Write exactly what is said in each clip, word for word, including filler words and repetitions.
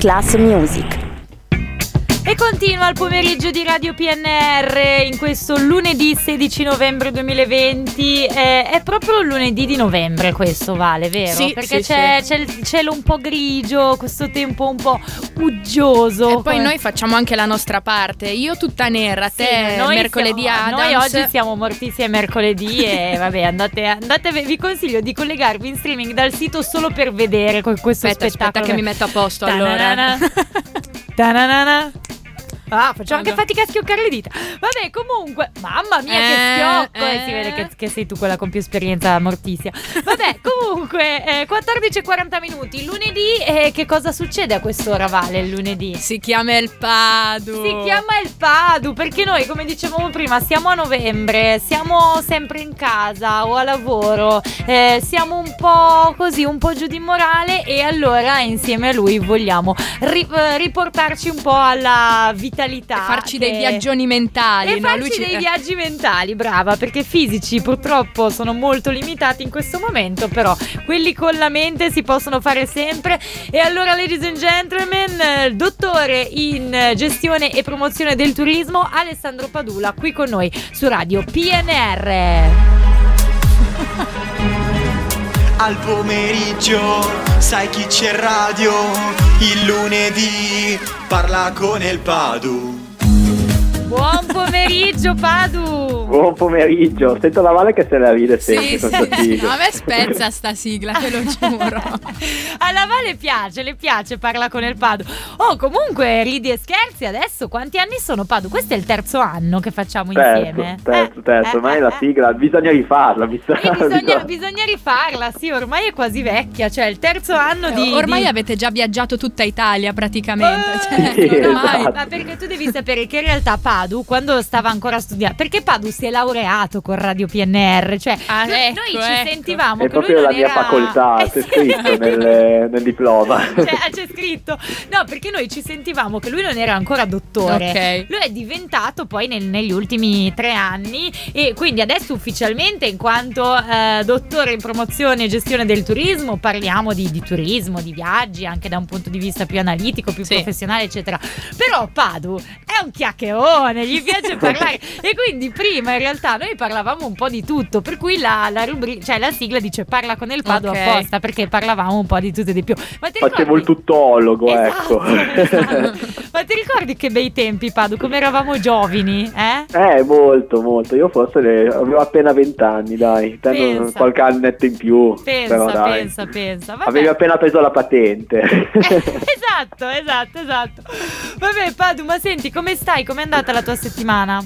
Class Music. E continua il pomeriggio di Radio P N R in questo lunedì sedici novembre duemilaventi. Eh, è proprio il lunedì di novembre questo, Vale, vero? Sì, perché sì, c'è, sì. c'è il cielo un po' grigio, questo tempo un po' uggioso. E poi come... noi facciamo anche la nostra parte. Io tutta nera, Sì, te noi mercoledì siamo, Adams. Noi oggi siamo mortissimi a mercoledì e vabbè, andate, andate, vi consiglio di collegarvi in streaming dal sito solo per vedere questo aspetta, spettacolo. Aspetta che mi metto a posto Ta-na-na-na. allora. Ta-na-na-na. Ah, facciamo Vado. anche fatica a schioccare le dita. Vabbè, comunque, mamma mia, Eh, che schiocco! eh. E si vede che, che sei tu quella con più esperienza, Mortisia. Vabbè, comunque, eh, quattordici e quaranta minuti. Lunedì, eh, che cosa succede a quest'ora, Vale, il lunedì? Si chiama il Padu. Si chiama il Padu, perché noi, come dicevamo prima, siamo a novembre, siamo sempre in casa o a lavoro, eh, siamo un po' così, un po' giù di morale, e allora insieme a lui vogliamo ri- riportarci un po' alla vitalità. Farci che... dei viaggioni mentali. E no? farci Lui ci- dei viaggi mentali, brava, perché fisici purtroppo sono molto limitati in questo momento, però quelli con la mente si possono fare sempre. E allora, ladies and gentlemen, eh, dottore in gestione e promozione del turismo Alessandro Padula, qui con noi su Radio P N R. Al pomeriggio, sai chi c'è in radio? Il lunedì parla con il Padu. Buon pomeriggio, Padu. Buon pomeriggio, sento la Vale che se la ride sempre Sì, con sì. sta sigla. No, a me spezza sta sigla, te lo giuro. Alla Vale piace, le piace, parla con il Padu. Oh, comunque, ridi e scherzi, adesso quanti anni sono, Padu? Questo è il terzo anno che facciamo Terzo, insieme. terzo, Eh, terzo, eh, ormai eh, la eh. sigla, bisogna rifarla, bisogna, Eh, bisogna, bisogna- bisogna rifarla, sì, ormai è quasi vecchia, cioè il terzo anno di... Ormai di... avete già viaggiato tutta Italia praticamente. Eh, Cioè, sì, ormai. esatto. Ma perché tu devi sapere che in realtà Padu, quando stava ancora studiando, perché Padu si è laureato con Radio P N R, cioè Ah, noi, ecco, noi ci ecco. sentivamo è che lui proprio la non mia era... facoltà, Eh, c'è sì. scritto nel, nel diploma. Cioè, c'è scritto. No, perché noi ci sentivamo che lui non era ancora dottore. Ok. Lui è diventato poi nel- negli ultimi tre anni, e quindi adesso ufficialmente, in quanto eh, dottore in promozione e gestione del turismo, parliamo di, di turismo, di viaggi, anche da un punto di vista più analitico, più Sì. professionale, eccetera. Però Padu è un chiacchierone, gli piace parlare, e quindi prima in realtà noi parlavamo un po' di tutto, per cui la, la rubrica, cioè la sigla dice parla con il Padu Ok. apposta, perché parlavamo un po' di tutto e di più. Ma ti Facevo il ricordi? tuttologo, Esatto, ecco. esatto. Ma ti ricordi che bei tempi, Padu, come eravamo giovani, eh? Eh, molto, molto. Io forse ne- avevo appena vent'anni, dai. Te non- Pensa. qualche annetto in più. Pensa, però dai. pensa, pensa. Vabbè. Avevi appena preso la patente. Esatto, esatto, esatto. Vabbè, Padu, ma senti, come stai? Com'è andata la tua settimana?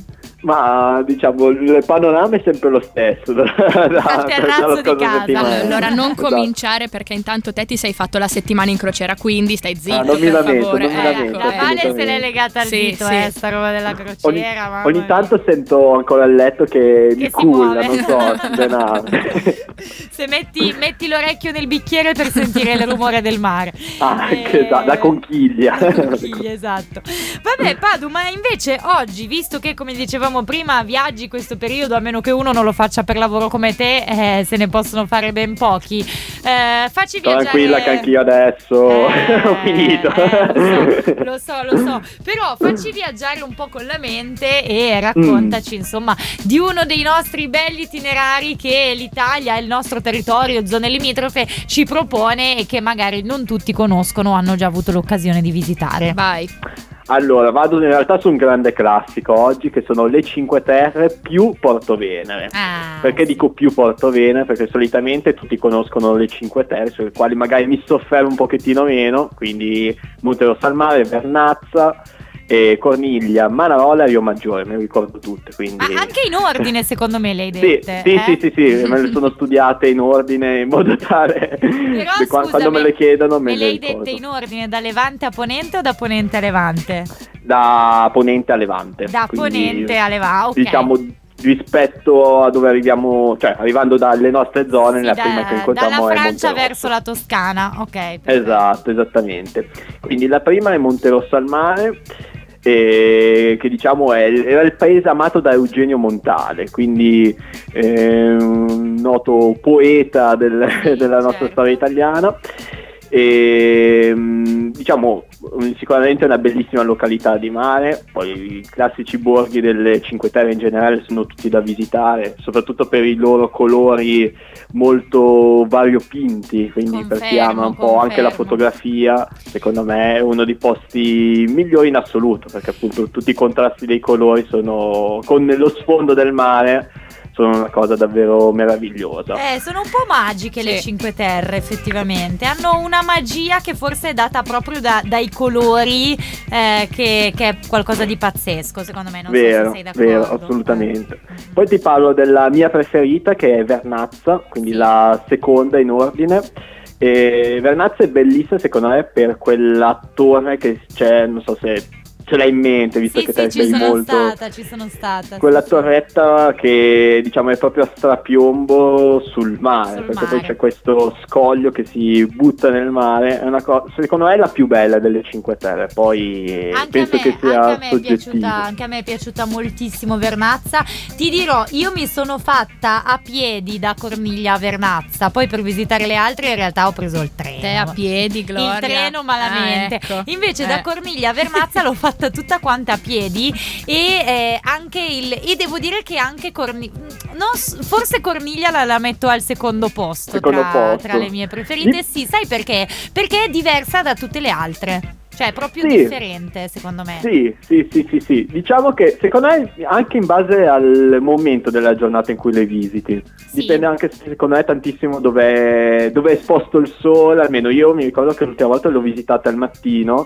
Ma diciamo, il panorama è sempre lo stesso. da- da- terrazzo dalla di scorsa casa. settimana. Allora non Esatto. cominciare, perché intanto te ti sei fatto la settimana in crociera, quindi stai zitto, Ah, non mi per lamento, favore. non mi Ecco, lamento, La Vale se assolutamente. l'è legata al Sì, dito, sì. eh, sta roba della crociera. Ogni, mamma ogni mia. tanto sento ancora il letto che, Che mi si culla, muove. non so, si denaro. Se metti, metti l'orecchio nel bicchiere per sentire il rumore del mare. Ah, Eh, che da, da conchiglia. Da conchiglia, esatto. Vabbè, Padu, ma invece oggi, visto che come dicevamo prima viaggi questo periodo, a meno che uno non lo faccia per lavoro come te, eh, se ne possono fare ben pochi. Eh, facci viaggiare. Tranquilla che anch'io adesso Eh, ho finito. eh, lo so, lo so, lo so. Però facci viaggiare un po' con la mente e raccontaci, Mm. insomma, di uno dei nostri belli itinerari che l'Italia, il nostro territorio, zone limitrofe ci propone e che magari non tutti conoscono o hanno già avuto l'occasione di visitare. Vai. Allora, vado in realtà su un grande classico oggi, che sono le Cinque Terre più Portovenere. Ah, Perché dico più Portovenere? Perché solitamente tutti conoscono le Cinque Terre, sulle quali magari mi soffermo un pochettino meno, quindi Monterosso al Mare, Vernazza, e Corniglia, Manarola e Rio Maggiore, me le ricordo tutte, quindi... Ma anche in ordine, secondo me, le hai Sì, dette. sì, eh? sì, sì, sì, me le sono studiate in ordine in modo tale Però, che qua- scusa, quando me le chiedono me, me le le hai ricordo. dette in ordine da Levante a Ponente o da Ponente a Levante? Da Ponente a Levante. Da quindi, Ponente a Levante, ok. Diciamo rispetto a dove arriviamo, cioè arrivando dalle nostre zone, Sì, la da- prima che incontriamo dalla è Francia Monterosso. verso la Toscana, ok. perfetto. Esatto, esattamente. Quindi la prima è Monterosso al Mare, eh, che diciamo è, era il paese amato da Eugenio Montale, quindi eh, un noto poeta del- della nostra certo. storia italiana. e diciamo sicuramente è una bellissima località di mare. Poi i classici borghi delle Cinque Terre in generale sono tutti da visitare, soprattutto per i loro colori molto variopinti, quindi Confermo, per chi ama un po' confermo. anche la fotografia, secondo me è uno dei posti migliori in assoluto, perché appunto tutti i contrasti dei colori sono con lo sfondo del mare, sono una cosa davvero meravigliosa. Eh, sono un po' magiche le Sì. Cinque Terre, effettivamente. Hanno una magia che forse è data proprio da- dai colori, eh, che, che è qualcosa di pazzesco, secondo me. Non Vero, so se sei d'accordo. vero, assolutamente. Eh. Poi ti parlo della mia preferita, che è Vernazza, quindi Sì. la seconda in ordine. E Vernazza è bellissima secondo me per quella torre che c'è, non so se ce l'hai in mente, visto Sì, che sì, te ci sei sono molto... stata, ci sono stata. Quella sì, sì. torretta che diciamo è proprio a strapiombo sul mare, Sul perché mare. poi c'è questo scoglio che si butta nel mare, è una cosa, secondo me è la più bella delle Cinque Terre, poi Anche a, penso me, che sia anche, a me è soggettivo. piaciuta, anche a me è piaciuta moltissimo Vernazza. Ti dirò, io mi sono fatta a piedi da Corniglia a Vernazza, poi per visitare le altre in realtà ho preso il treno. Te a piedi, Gloria. Il treno malamente. Ah, ecco. Invece Eh. da Corniglia a Vernazza l'ho fatta tutta quanta a piedi e eh, anche il e devo dire che anche Corniglia forse Corniglia la, la metto al secondo posto, Secondo tra, posto. tra le mie preferite. Sì. Sì, sai perché? Perché è diversa da tutte le altre. Cioè è proprio Sì. differente secondo me. Sì, sì, sì, sì, sì. Diciamo che secondo me anche in base al momento della giornata in cui le visiti. Sì. Dipende anche secondo me tantissimo dove, dove è esposto il sole, almeno io mi ricordo che l'ultima volta l'ho visitata al mattino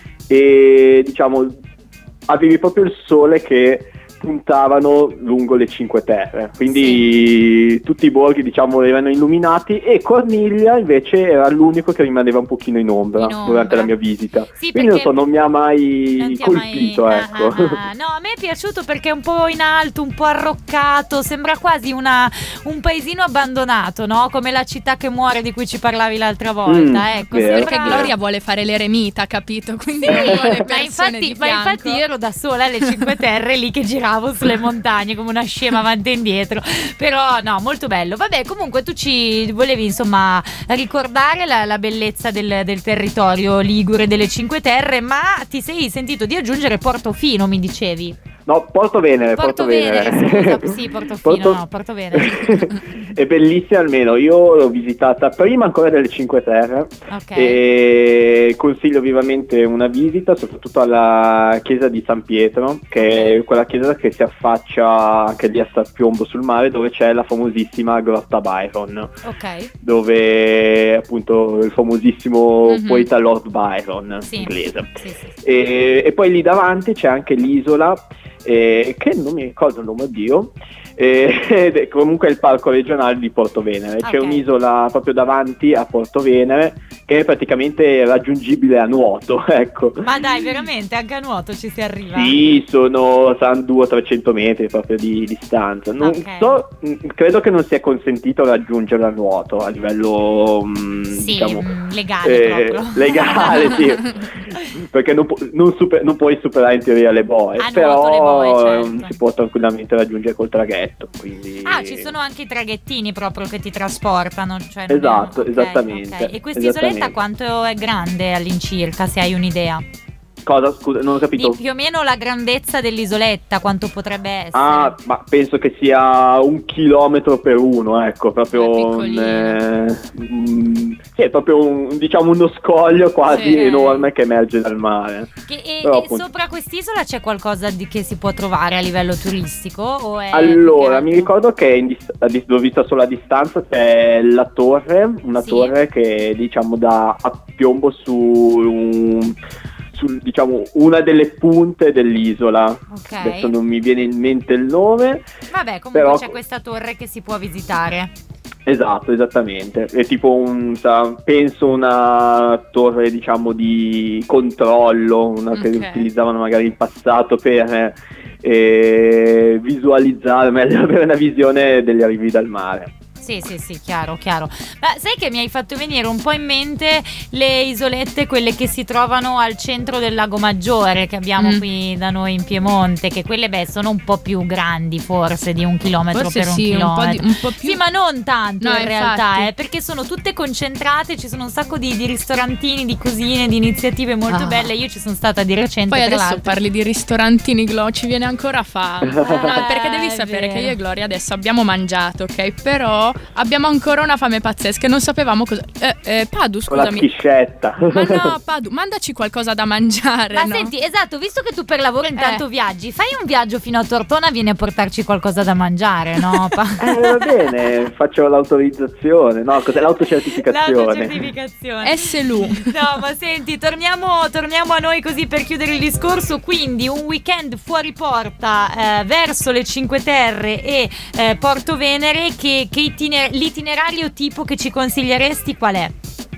e diciamo avevi proprio il sole che puntavano lungo le Cinque Terre, quindi tutti i borghi diciamo erano illuminati e Corniglia invece era l'unico che rimaneva un pochino in ombra, In ombra. durante la mia visita. Sì, Quindi non perché so, non mi ha mai non ti ha colpito, mai- ecco. ah, ah, ah. No, a me è piaciuto perché è un po' in alto, un po' arroccato, sembra quasi una, un paesino abbandonato, no? Come la città che muore di cui ci parlavi l'altra volta, Mm, ecco. vero. sembra- Perché Gloria vuole fare l'eremita, capito? Quindi Sì, vuole ma persone infatti, di ma fianco. infatti io ero da sola alle Cinque Terre lì che giravo sulle montagne come una scema avanti e indietro, però no, molto bello. Vabbè, comunque tu ci volevi insomma ricordare la, la bellezza del, del territorio ligure delle Cinque Terre, ma ti sei sentito di aggiungere Portofino, mi dicevi. No, Porto Venere, Porto Porto Venere. Venere, scusa, sì, Portofino, no, Porto Venere. È bellissima, almeno io l'ho visitata prima ancora delle Cinque Terre. Ok. E consiglio vivamente una visita, soprattutto alla chiesa di San Pietro, che è quella chiesa che si affaccia anche lì a strapiombo sul mare, dove c'è la famosissima Grotta Byron, Ok. dove appunto il famosissimo Mhm. poeta Lord Byron, Sì. inglese. Sì, sì, sì. E, e poi lì davanti c'è anche l'isola, eh, che non mi ricordo il nome, oddio, eh, ed è comunque il parco regionale di Porto Venere. C'è Ok. un'isola proprio davanti a Porto Venere che è praticamente raggiungibile a nuoto, ecco. Ma dai, veramente, anche a nuoto ci si arriva? Sì, sono saranno duecento trecento metri proprio di distanza. Non Ok. so, mh, credo che non sia consentito raggiungere a nuoto a livello mh, Sì, diciamo mm, legale eh, proprio. legale, sì. Perché non, pu- non, super- non puoi superare in teoria le boe, A nuoto però le boe, certo. ehm, si può tranquillamente raggiungere col traghetto. Quindi... Ah, ci sono anche i traghettini proprio che ti trasportano. Cioè non Esatto, è- ok, esattamente, ok. E quest'isoletta esattamente. quanto è grande all'incirca, se hai un'idea? Cosa? Scusa, non ho Di capito. più o meno la grandezza dell'isoletta, quanto potrebbe essere? Ah, ma penso che sia un chilometro per uno, ecco, È proprio un, piccolino. eh, mm, sì, è proprio un, diciamo uno scoglio quasi Sì. enorme che emerge dal mare. Che- e, Però, e appunto- sopra quest'isola c'è qualcosa di, che si può trovare a livello turistico? O è Allora, più mi che altro- ricordo che in dis- a dis- l'ho vista solo a distanza, c'è la torre, una Sì. torre che diciamo dà a piombo su, un- su, diciamo, una delle punte dell'isola. Ok. Adesso non mi viene in mente il nome. Vabbè, comunque però- c'è questa torre che si può visitare. Esatto, esattamente. È tipo un, sa- penso una torre, diciamo, di controllo, una che Ok. utilizzavano magari in passato per eh, visualizzare, meglio avere una visione degli arrivi dal mare. Sì, sì, sì, chiaro, chiaro. Ma sai che mi hai fatto venire un po' in mente le isolette, quelle che si trovano al centro del Lago Maggiore, che abbiamo mm. qui da noi in Piemonte, che quelle, beh, sono un po' più grandi forse di un chilometro forse per un sì, chilometro. Un po', di, un po' più... Sì, ma non tanto no, in realtà, infatti. eh, perché sono tutte concentrate, ci sono un sacco di, di ristorantini, di cosine, di iniziative molto ah. belle. Io ci sono stata di recente. Poi tra adesso l'altro. parli di ristorantini, Glo, ci viene ancora fame. No, perché devi sapere vero. che io e Gloria adesso abbiamo mangiato, ok? Però abbiamo ancora una fame pazzesca e non sapevamo cosa. Eh, eh, Padu, scusami. Con la schiscetta. Ma no, Padu, mandaci qualcosa da mangiare. Ma no? senti, esatto, visto che tu per lavoro intanto Eh. viaggi, fai un viaggio fino a Tortona, vieni a portarci qualcosa da mangiare, no? Eh, va bene, faccio l'autorizzazione, no? Cos'è l'autocertificazione? L'autocertificazione. S L U. No, ma senti, torniamo, torniamo a noi così per chiudere il discorso. Quindi un weekend fuori porta eh, verso le Cinque Terre e eh, Porto Venere. Che, che itiner- l'itinerario tipo che ci consiglieresti qual è?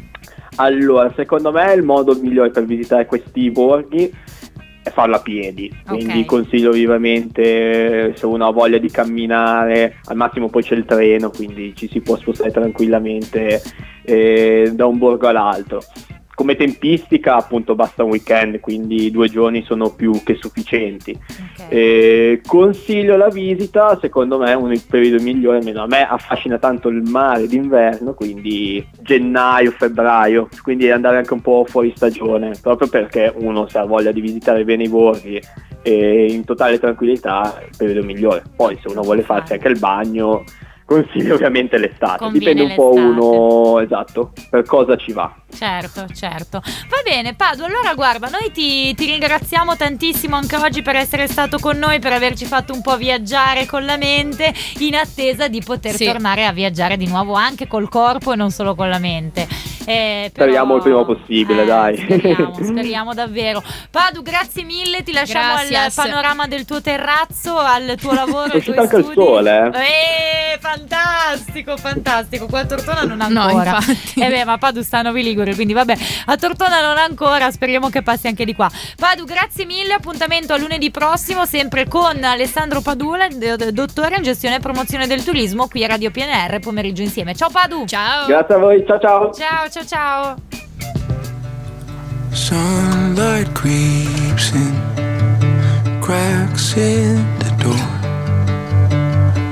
Allora, secondo me il modo migliore per visitare questi borghi è farlo a piedi, quindi Okay. consiglio vivamente, se uno ha voglia di camminare, al massimo poi c'è il treno, quindi ci si può spostare tranquillamente eh, da un borgo all'altro. Come tempistica appunto basta un weekend, quindi due giorni sono più che sufficienti. Okay. Eh, consiglio la visita, secondo me è un il periodo migliore, almeno a me affascina tanto il mare d'inverno, quindi gennaio, febbraio, quindi andare anche un po' fuori stagione, proprio perché uno se ha voglia di visitare bene i borghi e in totale tranquillità è il periodo migliore. Poi se uno vuole farsi anche il bagno, consiglio ovviamente l'estate. Conviene Dipende un po' l'estate. uno, esatto, per cosa ci va. Certo, certo. Va bene, Padu, allora guarda, noi ti, ti ringraziamo tantissimo anche oggi per essere stato con noi, per averci fatto un po' viaggiare con la mente, in attesa di poter Sì. tornare a viaggiare di nuovo anche col corpo e non solo con la mente. Eh, però- Speriamo il prima possibile, eh, dai. Speriamo, speriamo davvero. Padu, grazie mille, ti lasciamo al Gracias. panorama del tuo terrazzo, al tuo lavoro, È ai uscito tuoi anche il studi. sole, Eh, fantastico, fantastico. Qua a Tortona non No, ancora. infatti. Eh beh, ma Padu sta a Novi Ligure, quindi vabbè, a Tortona non ancora, speriamo che passi anche di qua. Padu, grazie mille, appuntamento a lunedì prossimo, sempre con Alessandro Padula, d- d- dottore in gestione e promozione del turismo, qui a Radio P N R, pomeriggio insieme. Ciao Padu! Ciao. Grazie a voi, ciao ciao. Ciao, ciao, ciao! Sunlight creeps in, cracks in the door.